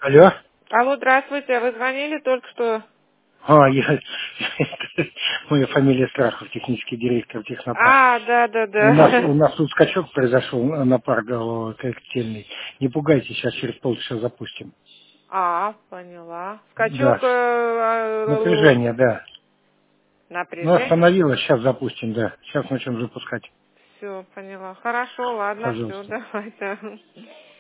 Алло? Алло, здравствуйте. Вы звонили только что? Я, моя фамилия Страхов, технический директор Технопарк. Да, да, У нас, да. у нас тут скачок произошел на парк коктейльный. Не пугайтесь, сейчас через полчаса запустим. Поняла. Да, Скачок напряжение, да. Ну, напряжение. остановилось, сейчас запустим, да. Сейчас начнем запускать, Все, поняла. Хорошо, ладно, все, пожалуйста. давайте.